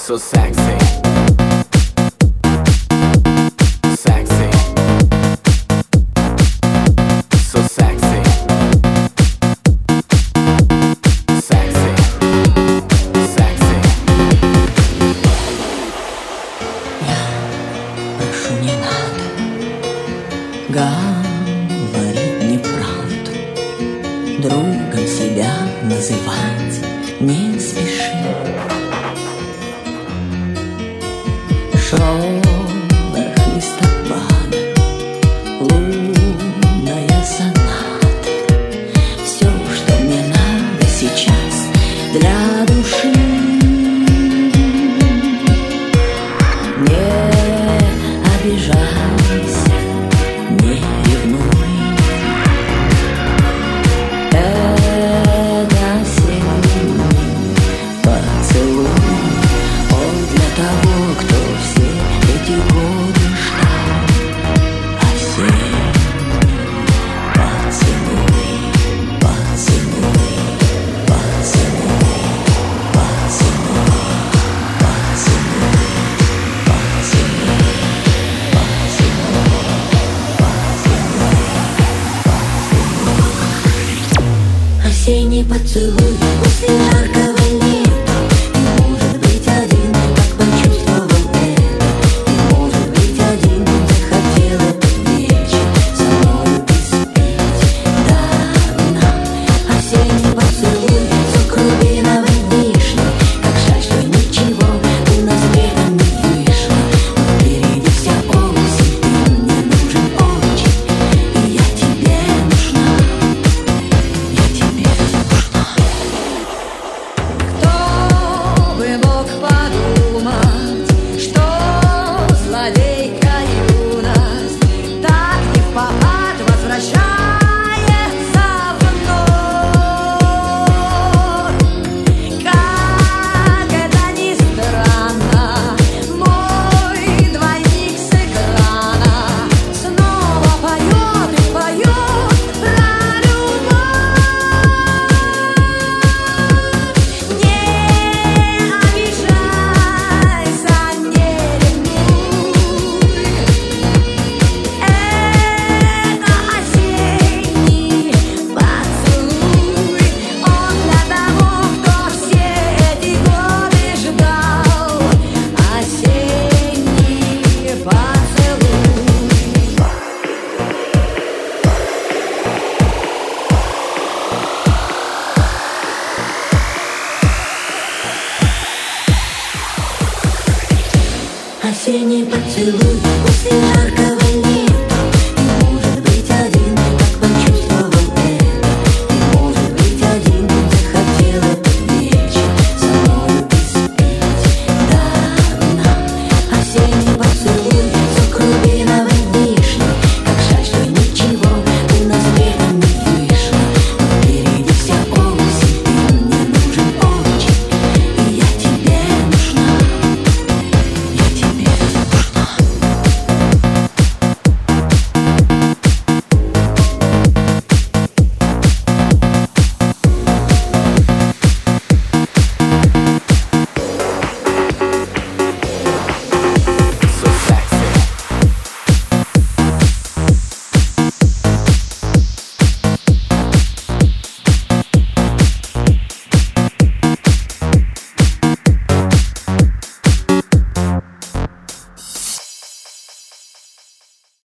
So sexy, sexy, so sexy, sexy, sexy. Прошу, не надо говорить неправду, другом себя называть не спеши. Шорох листопада, лунная соната, все, что мне надо сейчас для души. Не обижайся, не ревнуй. Это осенний поцелуй, он для того, кто все эти годы ждал. Осенний поцелуй, поцелуй, поцелуй, поцелуй, поцелуй. Осенний поцелуй после жаркого лета. Не может быть один, как почувствовал это. Не может быть один, захотел этот вечер со мною испить до дна. Осенний поцелуй, сок рубиновой вишни. Как жаль, что ничего у нас летом не вышло. Но впереди вся осень, ты мне нужен очень, и я тебе нужна. Я тебе нужна. Кто бы мог подумать, что злодейка юность так невпопад возвращается вновь. Как это ни странно, мой двойник с экрана снова поет и поет про любовь. Не обижайся, не ревнуй. Это осенний поцелуй, он для того, кто все эти годы ждал. Осенний поцелуй. Осенний поцелуй после жаркого лета.